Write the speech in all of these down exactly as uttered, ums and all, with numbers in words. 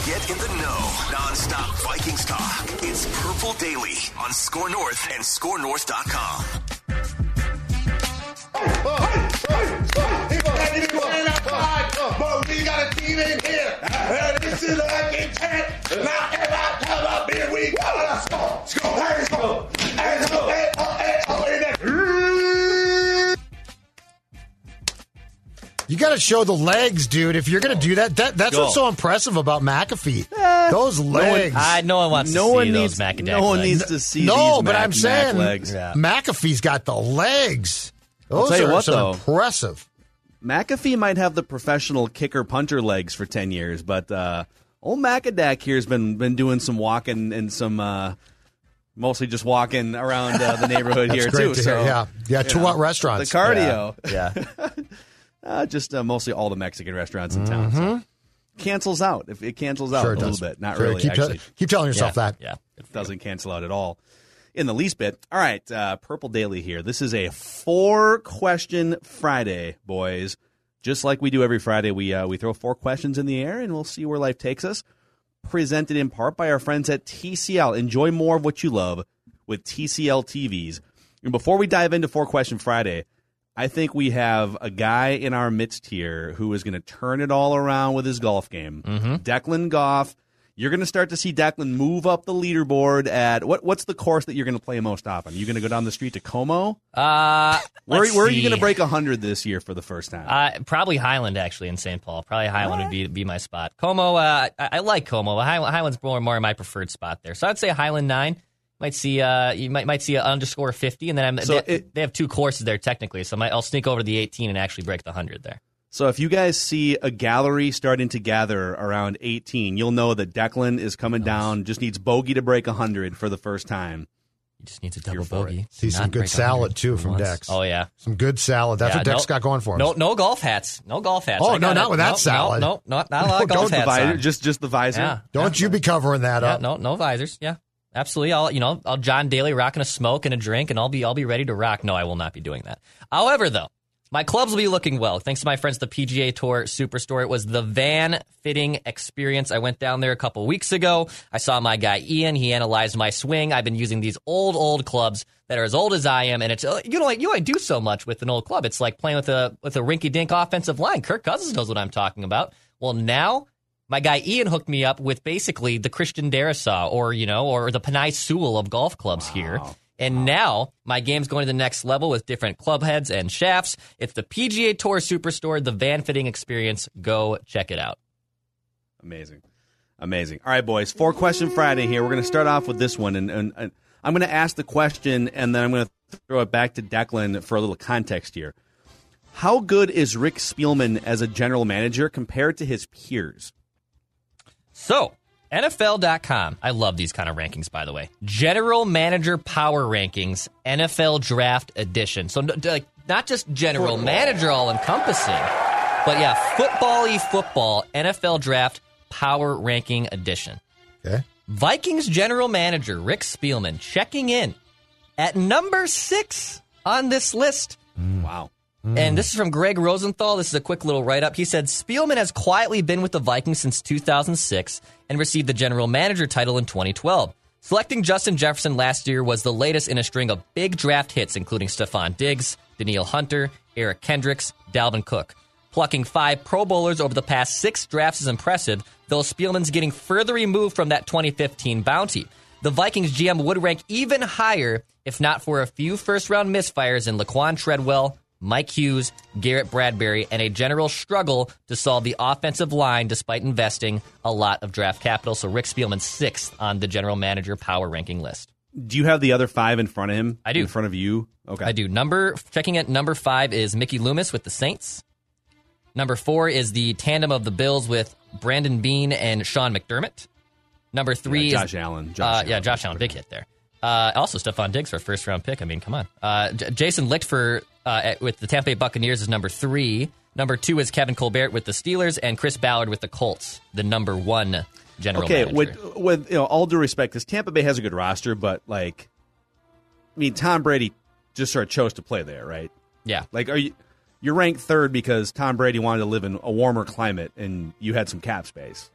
Get in the know. Non-stop Vikings talk. It's Purple Daily on Score North and score north dot com. We got a team in here. This is like a chant. Now everybody come up here. We go. Let's go. Let's go. Let's go. Let's go. Let's go. You got to show the legs, dude. If you're going to do that, that that's Go. what's so impressive about McAfee. Eh, those legs. No one, uh, no one wants no to one see needs, those Macadac No one legs. needs to see no, these but Mac, I'm saying Mac legs. Yeah. McAfee's got the legs. Those tell you are what, some though. impressive. McAfee might have the professional kicker-punter legs for ten years, but uh, old Macadac here has been, been doing some walking and some uh, mostly just walking around uh, the neighborhood That's here, great too. to So, hear. Yeah, yeah. To know, what restaurants? The cardio. Yeah. uh, just uh, mostly all the Mexican restaurants in town. Mm-hmm. So. Cancels out. If it cancels out Sure a it little does. bit. Not Sure, really, keep, actually. te- keep telling yourself yeah. that. Yeah. It doesn't cancel out at all in the least bit. All right, uh, Purple Daily here. This is a four-question Friday, boys. Just like we do every Friday, we uh, we throw four questions in the air, and we'll see where life takes us. Presented in part by our friends at T C L. Enjoy more of what you love with T C L T Vs. And before we dive into Four Question Friday, I think we have a guy in our midst here who is going to turn it all around with his golf game. Mm-hmm. Declan Goff. You're going to start to see Declan move up the leaderboard at what? What's the course that you're going to play most often? You going to go down the street to Como? Uh, Where, let's where are you see. going to break one hundred this year for the first time? Uh, probably Highland, actually, in Saint Paul. Probably Highland would be be my spot. Como, uh, I, I like Como. Highland, Highland's more more my preferred spot there. So I'd say Highland nine. Might see uh, you might might see an underscore fifty, and then I'm, So they, it- they have two courses there technically. So I might, I'll sneak over to the eighteen and actually break the one hundred there. So if you guys see a gallery starting to gather around eighteen, you'll know that Declan is coming down, just needs bogey to break one hundred for the first time. He just needs a double Here for bogey. See some Not good break salad, one hundred too, for from once. Dex. Oh, yeah. Some good salad. That's Yeah, what Dex no- got going for him. No, no golf hats. No golf hats. Oh, I no, got not it. with that no, salad. No, no, not, not a lot No, of golf don't hats. Visor, on. just just the visor. Yeah. Don't you be covering that Yeah, up. no, no visors. Yeah, absolutely. I'll, you know, I'll John Daly rocking a smoke and a drink, and I'll be, I'll be ready to rock. No, I will not be doing that. However, though, my clubs will be looking well. Thanks to my friends at the P G A Tour Superstore. It was the Van Fitting Experience. I went down there a couple weeks ago. I saw my guy Ian. He analyzed my swing. I've been using these old, old clubs that are as old as I am, and it's you know you only do so much with an old club. It's like playing with a with a rinky-dink offensive line. Kirk Cousins knows what I'm talking about. Well, now my guy Ian hooked me up with basically the Christian Darrisaw, or you know, or the Panay Sewell of golf clubs wow. here. And now my game's going to the next level with different club heads and shafts. It's the P G A Tour Superstore, the Van Fitting Experience. Go check it out. Amazing. Amazing. All right, boys. Four question Friday here. We're going to start off with this one. And, and, and I'm going to ask the question, and then I'm going to throw it back to Declan for a little context here. How good is Rick Spielman as a general manager compared to his peers? So, N F L dot com. I love these kind of rankings, by the way. General Manager Power Rankings, N F L Draft Edition. So, like, not just general manager all-encompassing, but, yeah, football-y football, N F L Draft Power Ranking Edition. Okay. Vikings general manager Rick Spielman checking in at number six on this list. Mm. Wow. And this is from Greg Rosenthal. This is a quick little write-up. He said, Spielman has quietly been with the Vikings since two thousand six and received the general manager title in twenty twelve. Selecting Justin Jefferson last year was the latest in a string of big draft hits, including Stephon Diggs, Danielle Hunter, Eric Kendricks, Dalvin Cook. Plucking five Pro Bowlers over the past six drafts is impressive, though Spielman's getting further removed from that twenty fifteen bounty. The Vikings G M would rank even higher if not for a few first-round misfires in Laquan Treadwell, Mike Hughes, Garrett Bradbury, and a general struggle to solve the offensive line despite investing a lot of draft capital. So Rick Spielman sixth on the general manager power ranking list. Do you have the other five in front of him? I do. In front of you? Okay. I do. Number checking at number five is Mickey Loomis with the Saints. Number four is the tandem of the Bills with Brandon Beane and Sean McDermott. Number three yeah, Josh is Allen. Josh uh, Allen. Yeah, Josh Allen, big hit there. Uh, also, Stephon Diggs for a first-round pick. I mean, come on. Uh, J- Jason Lichtfer uh, at, with the Tampa Bay Buccaneers is number three. Number two is Kevin Colbert with the Steelers, and Chris Ballard with the Colts, the number one general okay, manager. with with you know all due respect, because Tampa Bay has a good roster, but like, I mean, Tom Brady just sort of chose to play there, right? Yeah. Like, are you you're ranked third because Tom Brady wanted to live in a warmer climate and you had some cap space?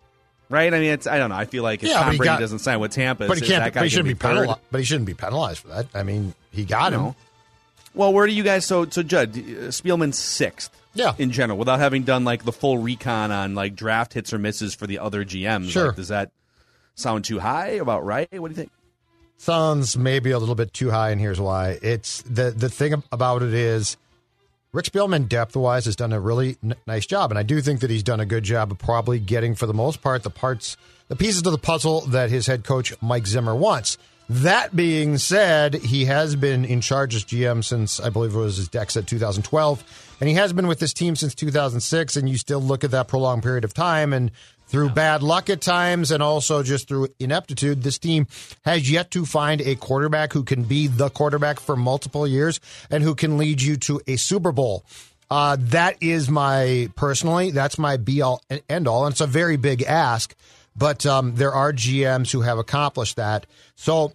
right? I mean, it's I don't know. I feel like if Yeah, but Tom he Brady got- doesn't sign with Tampa, But he is can't. that guy But he gonna shouldn't be third? penalized. But he shouldn't be penalized for that. I mean, he got him. No. Well, where do you guys? So, so Judd uh, Spielman sixth. Yeah. In general, without having done like the full recon on like draft hits or misses for the other G Ms. Sure. Like, does that sound too high? About right? What do you think? Sounds maybe a little bit too high, and here's why. It's the the thing about it is Rick Spielman, depth-wise, has done a really n- nice job, and I do think that he's done a good job of probably getting, for the most part, the parts, the pieces of the puzzle that his head coach Mike Zimmer wants. That being said, he has been in charge as G M since, I believe it was, as Dex said, two thousand twelve, and he has been with this team since two thousand six, and you still look at that prolonged period of time, and through bad luck at times and also just through ineptitude, this team has yet to find a quarterback who can be the quarterback for multiple years and who can lead you to a Super Bowl. Uh, that is my, personally, that's my be-all and end-all, and it's a very big ask, but um, there are G Ms who have accomplished that. So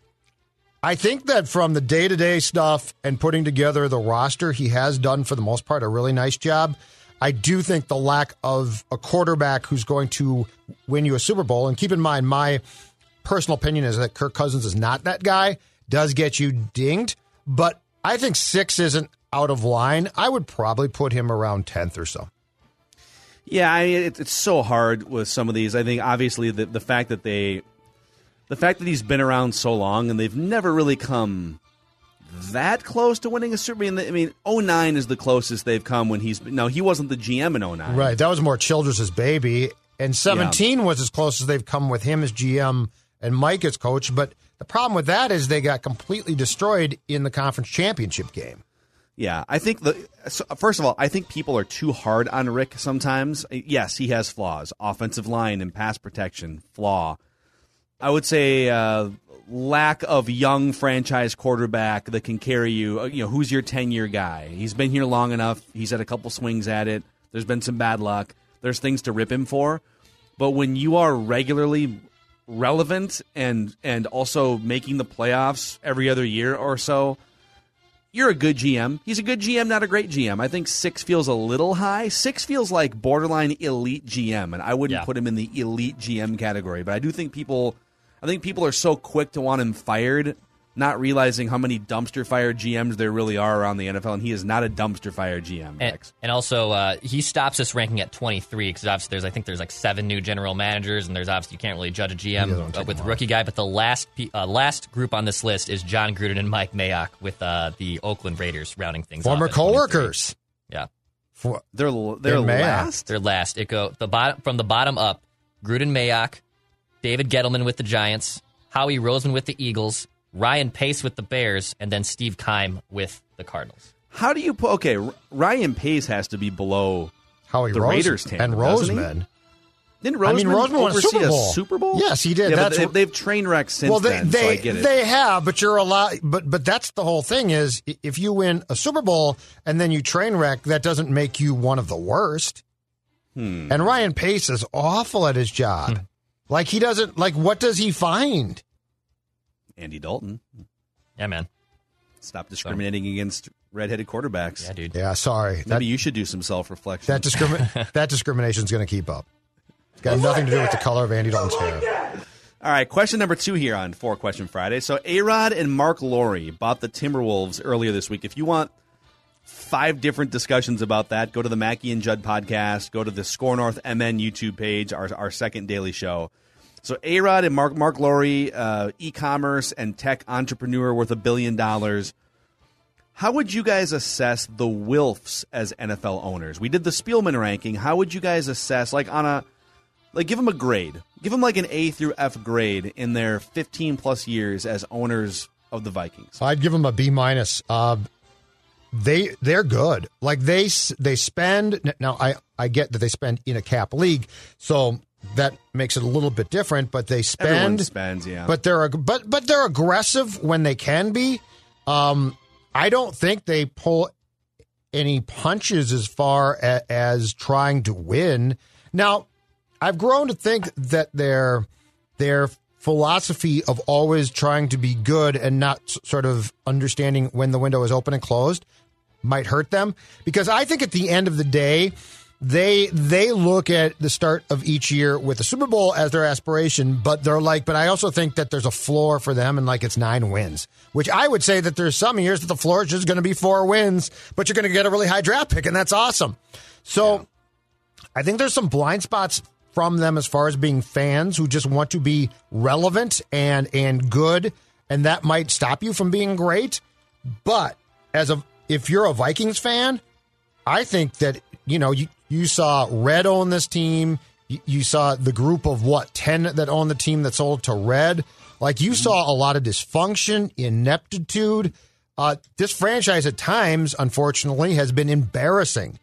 I think that from the day-to-day stuff and putting together the roster, he has done, for the most part, a really nice job. I do think the lack of a quarterback who's going to win you a Super Bowl, and keep in mind, my personal opinion is that Kirk Cousins is not that guy, does get you dinged, but I think six isn't out of line. I would probably put him around tenth or so. Yeah, I mean, it, it's so hard with some of these. I think obviously the the fact that they, the fact that he's been around so long and they've never really come that close to winning a Super Bowl. I mean, oh nine is the closest they've come when he's no, he wasn't the G M in oh nine. Right, that was more Childress' baby, and seventeen yeah. was as close as they've come with him as G M and Mike as coach. But the problem with that is they got completely destroyed in the conference championship game. Yeah, I think the so first of all, I think people are too hard on Rick sometimes. Yes, he has flaws, offensive line and pass protection flaw. I would say uh, lack of young franchise quarterback that can carry you. You know, who's your ten-year guy? He's been here long enough. He's had a couple swings at it. There's been some bad luck. There's things to rip him for. But when you are regularly relevant and and also making the playoffs every other year or so, you're a good G M. He's a good G M, not a great G M. I think six feels a little high. Six feels like borderline elite G M, and I wouldn't Yeah. put him in the elite G M category. But I do think people, I think people are so quick to want him fired, not realizing how many dumpster fire G Ms there really are around the N F L, and he is not a dumpster fire G M. And, Rex. and also, uh, he stops this ranking at twenty-three because obviously there's, I think there's like seven new general managers, and there's obviously you can't really judge a G M He doesn't uh, take with them the rookie guy. But the last pe- uh, last group on this list is John Gruden and Mike Mayock with uh, the Oakland Raiders rounding things Former off at twenty-three. coworkers. Yeah, For, They're they're And Mayock. last. they're last. It go the bottom from the bottom up. Gruden, Mayock, David Gettleman with the Giants, Howie Roseman with the Eagles, Ryan Pace with the Bears, and then Steve Keim with the Cardinals. How do you put? Okay, R- Ryan Pace has to be below Howie the Rose, Raiders tandem, and doesn't he? Roseman. Didn't Roseman I mean, Roseman won a oversee Super Bowl. a Super Bowl? Yes, he did. Yeah, That's but what- they, they've train wrecked since Well, they then, they, so I get it. they have, but you're allowed. But but that's the whole thing is i- if you win a Super Bowl and then you train wreck, that doesn't make you one of the worst. Hmm. And Ryan Pace is awful at his job. Like he doesn't like. What does he find? Andy Dalton. Yeah, man. Stop discriminating against redheaded quarterbacks. Yeah, dude. Yeah, sorry. Maybe That you should do some self-reflection. that discrimin that discrimination is going to keep up. It's got nothing to do with the color of Andy Dalton's hair. All right, question number two here on Four Question Friday. So A-Rod and Mark Laurie bought the Timberwolves earlier this week. If you want five different discussions about that, go to the Mackey and Judd podcast, go to the Score North M N YouTube page, our, our second daily show. So A-Rod and Mark Mark Laurie, uh, e-commerce and tech entrepreneur worth a billion dollars. How would you guys assess the Wilfs as N F L owners? We did the Spielman ranking. How would you guys assess, like on a, like give them a grade, give them like an A through F grade in their fifteen plus years as owners of the Vikings? So I'd give them a B minus. Uh, they they're good. Like they s- they spend now. I I get that they spend in a cap league, so that makes it a little bit different. But they Everyone spend, spends, yeah. But they're ag- but but they're aggressive when they can be. Um, I don't think they pull any punches as far a, as trying to win. Now, I've grown to think that their their philosophy of always trying to be good and not s- sort of understanding when the window is open and closed might hurt them, because I think at the end of the day, they they look at the start of each year with the Super Bowl as their aspiration, but they're like, but I also think that there's a floor for them, and like it's nine wins, which I would say that there's some years that the floor is just going to be four wins, but you're going to get a really high draft pick, and that's awesome. So yeah. I think there's some blind spots from them as far as being fans who just want to be relevant and and good, and that might stop you from being great. But as a if you're a Vikings fan, I think that, you know, you, you saw Red own this team. You, you saw the group of, what, ten that own the team that sold to Red. Like, you saw a lot of dysfunction, ineptitude. Uh, this franchise at times, unfortunately, has been embarrassing.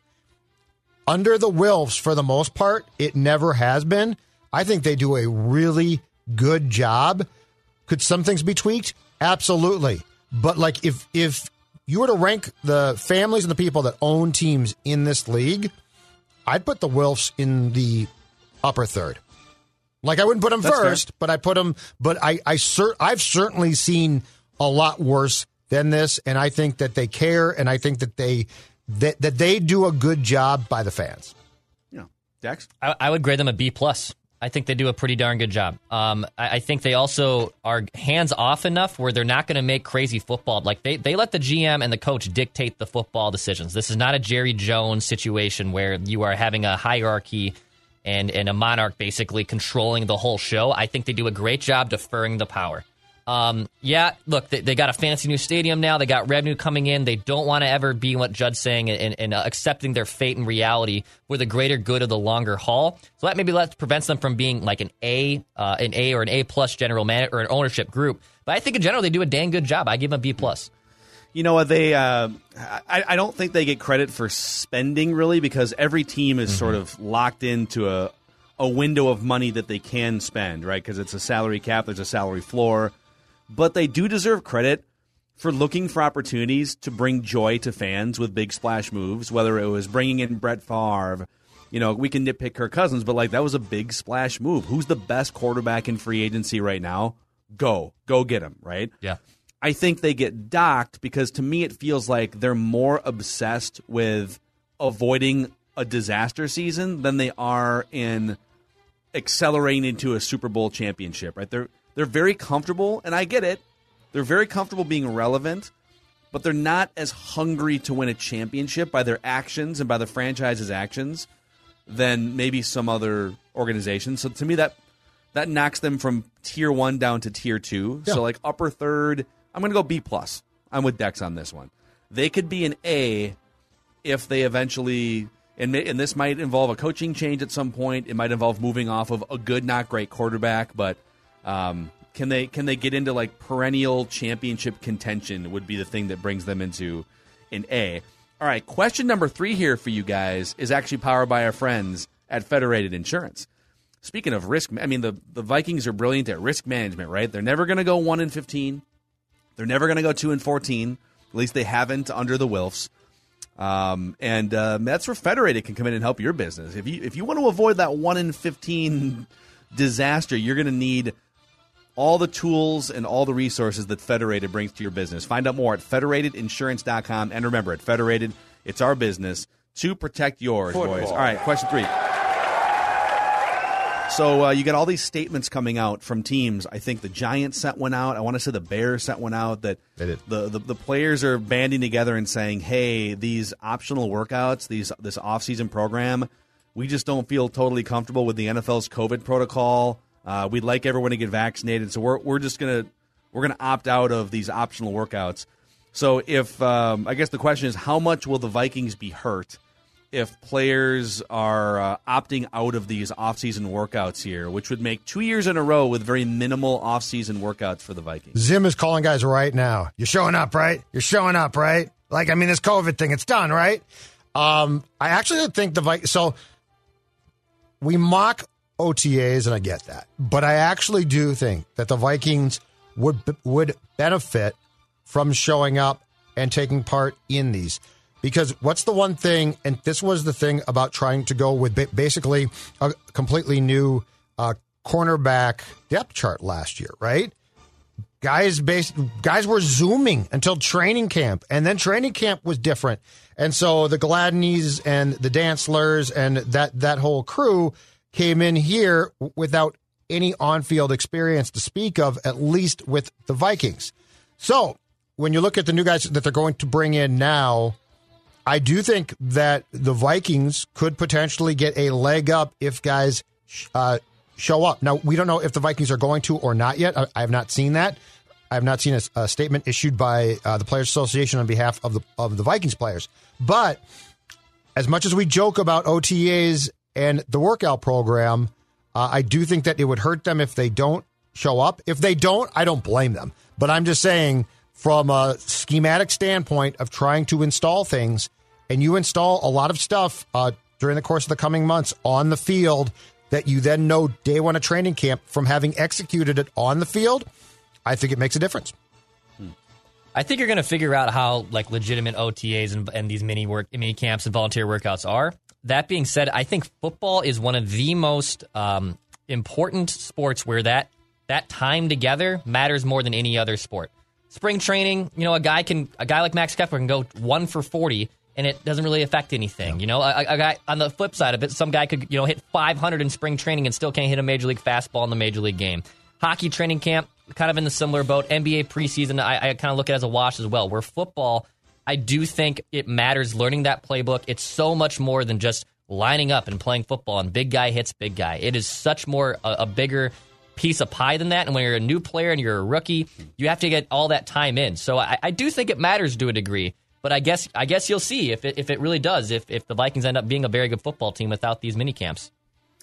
Under the Wilfs, for the most part, it never has been. I think they do a really good job. Could some things be tweaked? Absolutely. But, like, if if... you were to rank the families and the people that own teams in this league, I'd put the Wilfs in the upper third. Like, I wouldn't put them That's first, fair. but I put them. But I, I cer- I've certainly seen a lot worse than this, and I think that they care, and I think that they that, that they do a good job by the fans. Yeah, Dex, I, I would grade them a B plus. I think they do a pretty darn good job. Um, I, I think they also are hands off enough where they're not going to make crazy football. Like they, they let the G M and the coach dictate the football decisions. This is not a Jerry Jones situation where you are having a hierarchy and, and a monarch basically controlling the whole show. I think they do a great job deferring the power. Um, yeah, look, they, they got a fancy new stadium now. They got revenue coming in. They don't want to ever be what Judd's saying and, and uh, accepting their fate and reality for the greater good of the longer haul. So that maybe let, prevents them from being like an A, uh, an A or an A plus general manager or an ownership group. But I think in general they do a dang good job. I give them a B plus. You know what? They, uh, I, I don't think they get credit for spending really because every team is mm-hmm. sort of locked into a a window of money that they can spend, right? Because it's a salary cap, there's a salary floor. But they do deserve credit for looking for opportunities to bring joy to fans with big splash moves, whether it was bringing in Brett Favre. You know, we can nitpick Kirk Cousins, but, like, that was a big splash move. Who's the best quarterback in free agency right now? Go. Go get him, right? Yeah. I think they get docked because, to me, it feels like they're more obsessed with avoiding a disaster season than they are in accelerating into a Super Bowl championship, right? They're They're very comfortable, and I get it. They're very comfortable being relevant, but they're not as hungry to win a championship by their actions and by the franchise's actions than maybe some other organizations. So to me, that that knocks them from tier one down to tier two. Yeah. So like upper third, I'm going to go B plus. I'm with Dex on this one. They could be an A if they eventually, and, and this might involve a coaching change at some point. It might involve moving off of a good, not great quarterback, but Um, can they can they get into like perennial championship contention would be the thing that brings them into an A. All right, question number three here for you guys is actually powered by our friends at Federated Insurance. Speaking of risk, I mean, the, the Vikings are brilliant at risk management, right? They're never going to go one and fifteen. They're never going to go two and fourteen. At least they haven't under the Wilfs. Um, and uh, that's where Federated can come in and help your business. If you if you want to avoid that one and fifteen disaster, you're going to need all the tools and all the resources that Federated brings to your business. Find out more at federated insurance dot com. And remember, at Federated, it's our business to protect yours, Football. boys. All right, question three. So uh, you got all these statements coming out from teams. I think the Giants sent one out. I want to say the Bears sent one out that the, the the players are banding together and saying, hey, these optional workouts, these this offseason program, we just don't feel totally comfortable with the N F L's COVID protocol. Uh, we'd like everyone to get vaccinated, so we're we're just gonna we're gonna opt out of these optional workouts. So if um, I guess the question is, how much will the Vikings be hurt if players are uh, opting out of these off-season workouts here, which would make two years in a row with very minimal off-season workouts for the Vikings? Zim is calling guys right now. You're showing up, right? You're showing up, right? Like, I mean, this COVID thing, it's done, right? Um, I actually think the Vikings. So we mock O T As, and I get that. But I actually do think that the Vikings would would benefit from showing up and taking part in these. Because what's the one thing, and this was the thing about trying to go with basically a completely new uh, cornerback depth chart last year, right? Guys, based, guys were Zooming until training camp, and then training camp was different. And so the Gladneys and the Dantzlers and that, that whole crew came in here without any on-field experience to speak of, at least with the Vikings. So when you look at the new guys that they're going to bring in now, I do think that the Vikings could potentially get a leg up if guys uh, show up. Now, we don't know if the Vikings are going to or not yet. I, I have not seen that. I have not seen a, a statement issued by uh, the Players Association on behalf of the of the Vikings players. But as much as we joke about O T As and the workout program, uh, I do think that it would hurt them if they don't show up. If they don't, I don't blame them. But I'm just saying, from a schematic standpoint of trying to install things, and you install a lot of stuff uh, during the course of the coming months on the field that you then know day one of training camp from having executed it on the field, I think it makes a difference. I think you're going to figure out how like legitimate O T As and, and these mini work, mini camps and volunteer workouts are. That being said, I think football is one of the most um, important sports where that that time together matters more than any other sport. Spring training, you know, a guy can a guy like Max Kepler can go one for forty, and it doesn't really affect anything. You know, a, a guy on the flip side of it, some guy could you know hit five hundred in spring training and still can't hit a major league fastball in the major league game. Hockey training camp, kind of in the similar boat. N B A preseason, I, I kind of look at it as a wash as well. Where football, I do think it matters learning that playbook. It's so much more than just lining up and playing football and big guy hits big guy. It is such more a, a bigger piece of pie than that. And when you're a new player and you're a rookie, you have to get all that time in. So I, I do think it matters to a degree. But I guess I guess you'll see if it, if it really does, if, if the Vikings end up being a very good football team without these mini camps.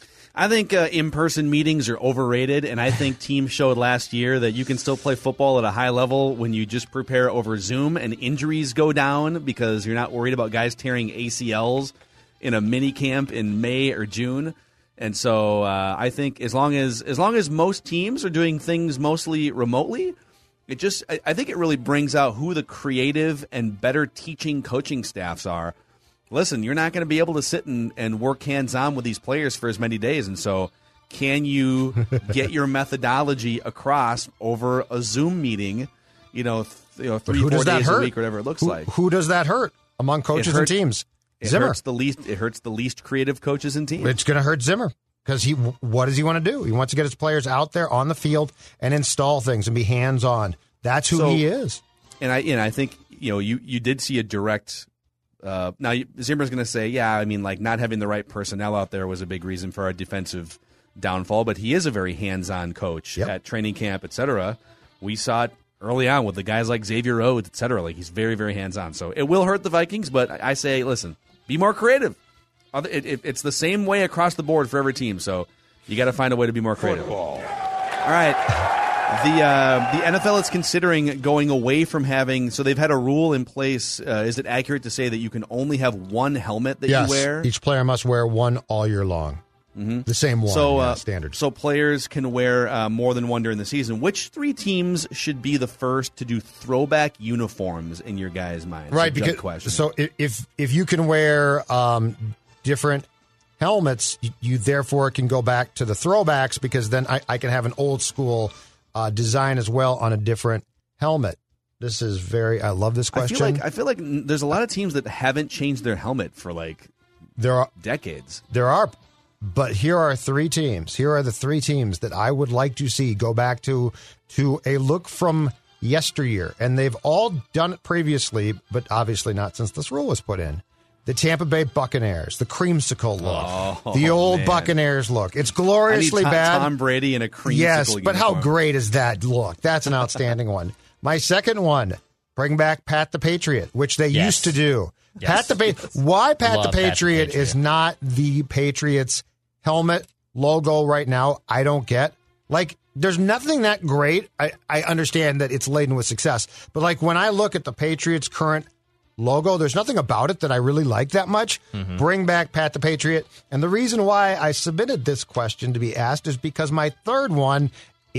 I think uh, in-person meetings are overrated, and I think teams showed last year that you can still play football at a high level when you just prepare over Zoom and injuries go down because you're not worried about guys tearing A C Ls in a mini camp in May or June. And so uh, I think as long as as long as most teams are doing things mostly remotely, it just I, I think it really brings out who the creative and better teaching coaching staffs are. Listen, you're not going to be able to sit and, and work hands-on with these players for as many days. And so can you get your methodology across over a Zoom meeting, you know, th- you know three, four days hurt? a week, whatever it looks who, like? Who does that hurt among coaches hurts, and teams? It Zimmer. Hurts the least, it hurts the least creative coaches and teams. It's going to hurt Zimmer because he. what does he want to do? He wants to get his players out there on the field and install things and be hands-on. That's who so, he is. And I, and I think, you know, you, you did see a direct... Uh, now, Zimmer's going to say, yeah, I mean, like, not having the right personnel out there was a big reason for our defensive downfall, but he is a very hands-on coach yep. at training camp, et cetera. We saw it early on with the guys like Xavier Rhodes, et cetera. Like, he's very, very hands-on. So it will hurt the Vikings, but I say, listen, be more creative. It, it, it's the same way across the board for every team, so you got to find a way to be more creative. Football. All right. The uh, the N F L is considering going away from having, so they've had a rule in place. Uh, is it accurate to say that you can only have one helmet that yes, you wear? Each player must wear one all year long. Mm-hmm. The same one, so, yeah, uh, standard. So players can wear uh, more than one during the season. Which three teams should be the first to do throwback uniforms in your guys' minds? Right, because question. so if if you can wear um, different helmets, you, you therefore can go back to the throwbacks because then I, I can have an old school Uh, design as well on a different helmet. This is very. I love this question. I feel like I feel like there's a lot of teams that haven't changed their helmet for like there are decades. There are, but here are three teams. Here are the three teams that I would like to see go back to to a look from yesteryear, and they've all done it previously, but obviously not since this rule was put in. The Tampa Bay Buccaneers, the creamsicle look, oh, the old man. Buccaneers look. It's gloriously I need Tom, bad. Tom Brady in a creamsicle Yes, but uniform. how great is that look? That's an outstanding one. My second one, bring back Pat the Patriot, which they yes. used to do. Yes. Pat the pa- Why Pat the, Love Pat the Patriot Patriot is not the Patriots helmet logo right now, I don't get. Like, there's nothing that great. I, I understand that it's laden with success, but like when I look at the Patriots' current logo, there's nothing about it that I really like that much. Mm-hmm. Bring back Pat the Patriot. And the reason why I submitted this question to be asked is because my third one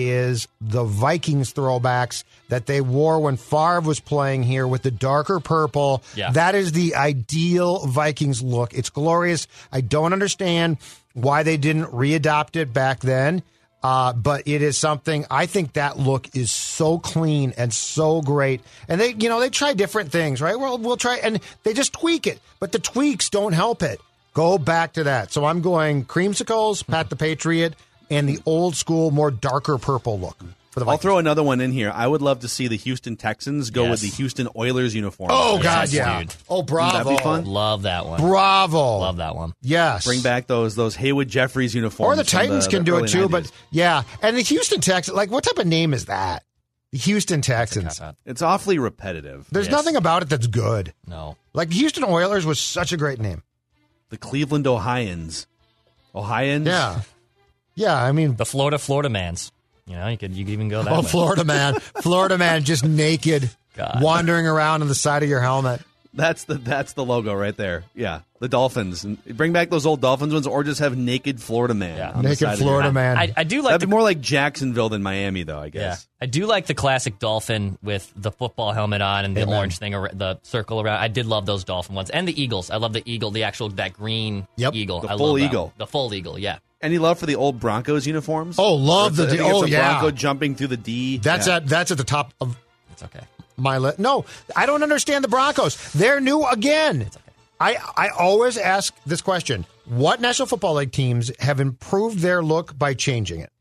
is the Vikings throwbacks that they wore when Favre was playing here with the darker purple. Yeah. That is the ideal Vikings look. It's glorious. I don't understand why they didn't readopt it back then. Uh, but it is something, I think that look is so clean and so great. And they, you know, they try different things, right? Well, we'll try, and they just tweak it. But the tweaks don't help it. Go back to that. So I'm going creamsicles, Pat the Patriot, and the old school, more darker purple look. For the I'll Vikings. throw another one in here. I would love to see the Houston Texans go Yes. with the Houston Oilers uniform. Oh, Yes, God, yeah. dude. Oh, bravo. Wouldn't that be fun? Love that one. Bravo. Love that one. Yes. Bring back those those Haywood Jeffries uniforms. Or the from Titans the- can the do it early too, nineties. but yeah. And the Houston Texans, like, what type of name is that? The Houston Texans. Cop-out. It's awfully repetitive. There's Yes. nothing about it that's good. No. Like, Houston Oilers was such a great name. The Cleveland Ohioans. Ohioans? Yeah. Yeah, I mean, The Florida Florida Mans. You know, you could you could even go that oh, way. Florida man. Florida man just naked, God. wandering around on the side of your helmet. That's the that's the logo right there. Yeah. The Dolphins. And bring back those old Dolphins ones or just have naked Florida man. Yeah. on the side Naked of your Florida helmet. man. I, I do like That'd the be more like Jacksonville than Miami, though, I Yeah, guess. I do like the classic dolphin with the football helmet on and the Amen. orange thing, ar- the circle around. I did love those dolphin ones and the eagles. I love the eagle, the actual that green Yep. eagle. The I full love that eagle. one. The full eagle. Yeah, Any love for the old Broncos uniforms? Oh, love Or it's the a- I D- think it's oh, a yeah. Bronco jumping through the D. That's Yeah. at that's at the top of it's okay. my list. No, I don't understand the Broncos. They're new again. It's okay. I, I always ask this question. What National Football League teams have improved their look by changing it?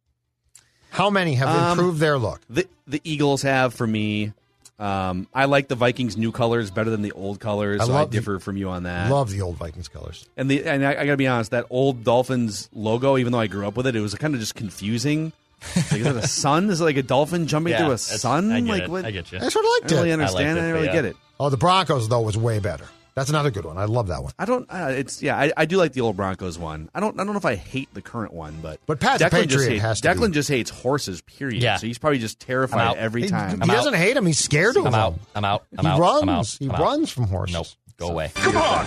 How many have Um, improved their look? The the Eagles have for me. Um, I like the Vikings' new colors better than the old colors. I so I love the- differ from you on that. Love the old Vikings colors. And the and I, I gotta be honest, that old Dolphins logo, even though I grew up with it, it was kind of just confusing. Like, is it a sun? Is it like a dolphin jumping Yeah, through a it's- sun? I get like it. what? I get you. I sort of I liked don't really it. understand. I I, liked it, didn't really yeah. get it. Oh, the Broncos, though, was way better. That's another good one. I love that one. I don't. Uh, it's yeah. I, I do like the old Broncos one. I don't. I don't know if I hate the current one, but But Pat the Declan just Patriot hates, has to Declan be- just hates horses. Period. Yeah. So he's probably just terrified out. every He, time. he doesn't hate him. He's scared of I'm him. out. I'm out. I'm he out. runs. I'm out. He I'm out. runs from horses. Nope. Go away. Come on!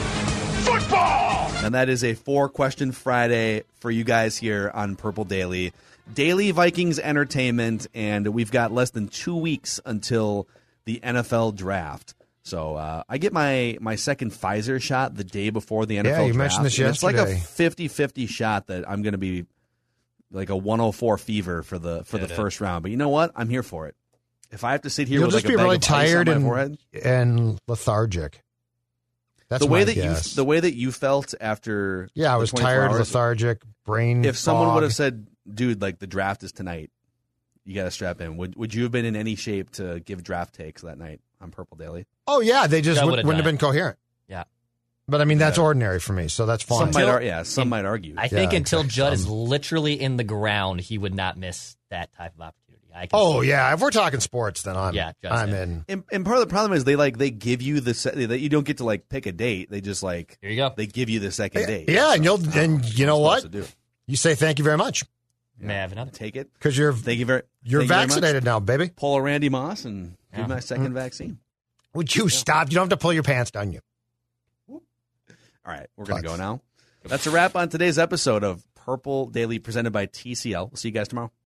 Football! And that is a four question Friday for you guys here on Purple Daily. Daily Vikings entertainment, and we've got less than two weeks until the N F L draft. So uh, I get my, my second Pfizer shot the day before the N F L Yeah, you draft. mentioned this and It's like a yesterday. fifty-fifty shot that I'm going to be like a one oh four fever for the for Yeah, the dude. first round. But you know what? I'm here for it. If I have to sit here You'll with just like a be bag really of ice tired on my and, forehead, and lethargic. That's the way my that guess. you the way that you felt after yeah, I the was twenty-four tired, hours, lethargic, brain. if someone fog. would have said, "Dude, like the draft is tonight, you got to strap in," would would you have been in any shape to give draft takes that night on Purple Daily? "Oh yeah," they just I would, would've wouldn't have done been coherent. Yeah. But I mean, that's ordinary for me, so that's fine. Some might, Until- ar- yeah, some might argue. I think Yeah, until exactly. Judd is Um, literally in the ground, he would not miss that type of opportunity. I can Oh see it. yeah, if we're talking sports, then I'm Yeah, just I'm it. in. and, and part of the problem is they like they give you the se- that you don't get to like pick a date. They just like Here you go. they give you the second date. Yeah, and you'll So, and you know what? what? I'm supposed to do. You say thank you very much May I have another? Take it. because you're Thank you very. you're thank you very much. vaccinated now, baby. Pull a Randy Moss and Yeah. give my second Mm-hmm. vaccine. Would you stop? You don't have to pull your pants down. You. All right, we're gonna Clutch. go now. That's a wrap on today's episode of Purple Daily, presented by T C L. We'll see you guys tomorrow.